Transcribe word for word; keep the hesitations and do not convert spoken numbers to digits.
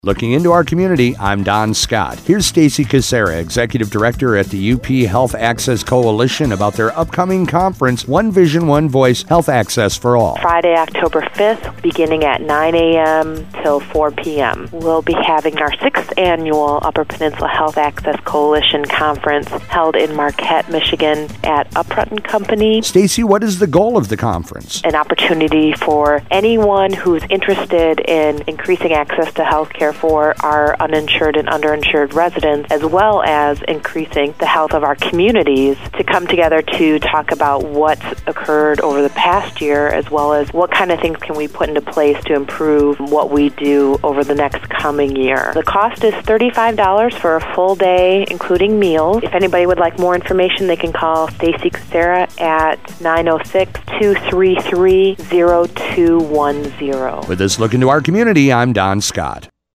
Looking into our community, I'm Don Scott. Here's Stacy Casera, Executive Director at the U P Health Access Coalition, about their upcoming conference, One Vision, One Voice, Health Access for All. Friday, October fifth, beginning at nine a.m. till four p.m. We'll be having our sixth annual Upper Peninsula Health Access Coalition Conference held in Marquette, Michigan at Upfront and Company. Stacy, what is the goal of the conference? An opportunity for anyone who's interested in increasing access to health care for our uninsured and underinsured residents, as well as increasing the health of our communities, to come together to talk about what's occurred over the past year, as well as what kind of things can we put into place to improve what we do over the next coming year. The cost is thirty-five dollars for a full day, including meals. If anybody would like more information, they can call Stacy Casera at nine oh six, two three three, oh two one oh. With this look into our community, I'm Don Scott.